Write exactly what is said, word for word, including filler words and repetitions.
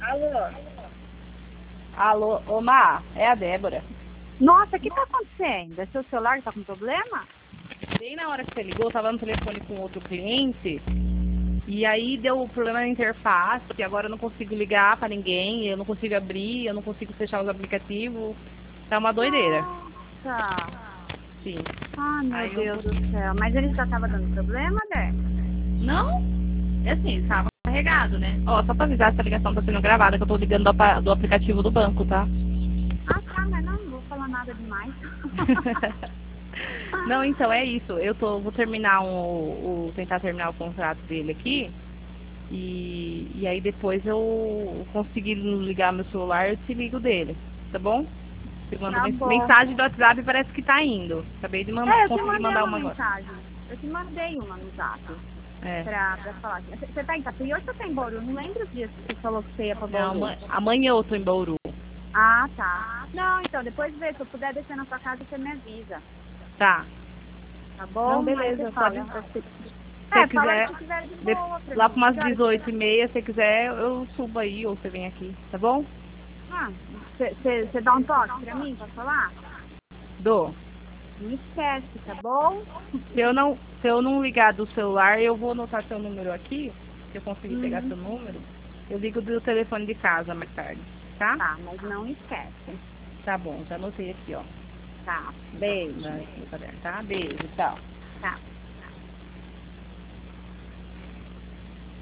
Alô? Alô, ô Má, é a Débora. Nossa, o que tá acontecendo? É seu celular que tá com problema? Bem na hora que você ligou, eu tava no telefone com outro cliente, e aí deu problema na interface, e agora eu não consigo ligar pra ninguém, eu não consigo abrir, eu não consigo fechar os aplicativos. Tá uma doideira. Nossa. Sim. Ai, meu Aí eu Deus vou... do céu. Mas ele já tava dando problema, né? Não, é assim, estava carregado, né? Ó, só pra avisar, essa ligação tá sendo gravada, que eu tô ligando do, apa- do aplicativo do banco, tá? Ah, tá, mas não, não vou falar nada demais. Não, então é isso. Eu tô, vou terminar um, o, tentar terminar o contrato dele aqui. E, e aí depois eu conseguir ligar meu celular, eu te ligo dele, tá bom? Você manda Tá mens- bom. mensagem do WhatsApp, parece que tá indo. Acabei de man É, eu te conseguir mandei mandar uma uma agora. mensagem. Eu te mandei uma no zap. É. Pra, pra falar. Você você tá em Itapuí ou você tá em Bauru? Não lembro os dias que você falou que você ia pra Não, Bauru. ama- amanhã eu tô em Bauru. Ah, tá. Não, então, depois vê. Se eu puder descer na sua casa, você me avisa. Tá. Tá bom? Não, Aí beleza, você pode. fala. Se É, você fala quiser, que você estiver de de- boa pra lá mim. para umas Que horas que dezoito você... e meia, se você quiser, eu subo aí ou você vem aqui, tá bom? Ah, você dá um toque pra mim, pra falar? Dou. Não esquece, tá bom? Se eu não, se eu não ligar do celular, eu vou anotar seu número aqui, se eu conseguir pegar Uhum. seu número. Eu ligo do telefone de casa mais tarde, tá? Tá, mas não esquece. Tá bom, já anotei aqui, ó. Tá, Tá, beijo. no caderno, tá? Beijo, tchau. Tá.